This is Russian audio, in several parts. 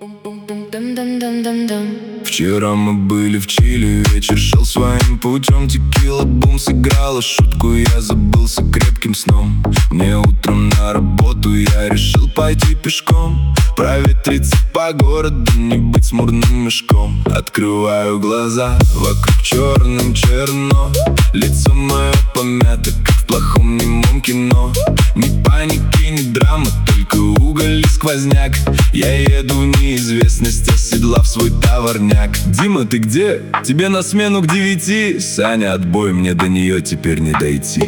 Вчера мы были в Чили, вечер шел своим путем. Текила бум сыграла шутку, я забылся крепким сном. Мне утром на работу, я решил пойти пешком. Проветриться по городу, не быть смурным мешком. Открываю глаза, вокруг черным черно. Лицо мое помято, как в плохом немом кино. Ни паники, ни драмы, только уголь и сквозняк. Я еду в неизвестность, оседлав свой товарняк. Дима, ты где? Тебе на смену к 9. Саня, отбой, мне до нее теперь не дойти.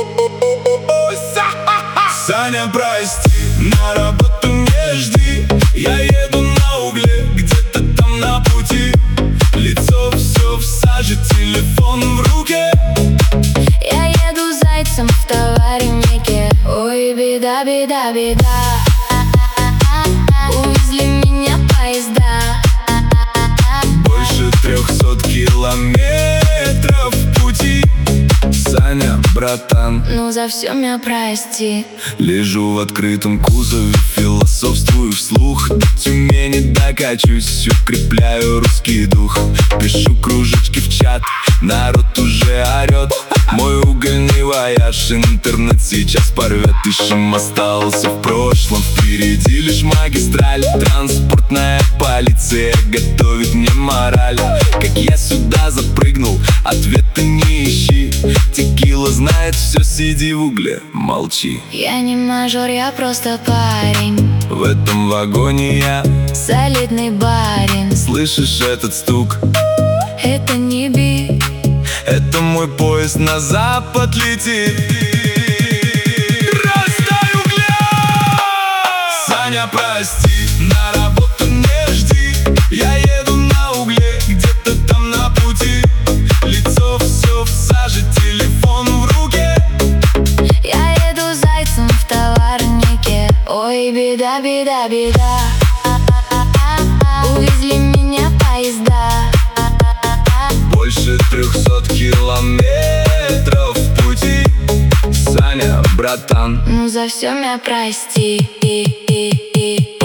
Саня, прости, на работу не жди. Я еду на угле, где-то там на пути. Лицо все в саже, телефон в руке. Я еду зайцем в товарнике. Ой, беда, беда, беда. Увезли меня поезда. Больше 300 километров пути. Саня, братан, Ну за все меня прости. лежу в открытом кузове, философствую вслух. До Тюмени докачусь, укрепляю русский дух. Пишу кружечки в чат, народ уже орет. Мой угольный вояж интернет сейчас порвет. Ищем, остался в прошлом, впереди лишь магистраль. Транспортная полиция готовит мне мораль. Как я сюда запрыгнул, ответа не ищи. Текила знает все, сиди в угле, молчи. Я не мажор, я просто парень. В этом вагоне я. Солидный барин. Слышишь этот стук? Это не би. Это мой поезд на запад летит. Раздай угля! Саня, прости, на работу не жди. Я еду на угле, где-то там на пути. Лицо все в саже, телефон в руке. Я еду зайцем в товарнике. Ой, беда, беда, беда. Увезли меня поезда. Больше 300 километров пути. Саня, братан, Ну за все меня прости.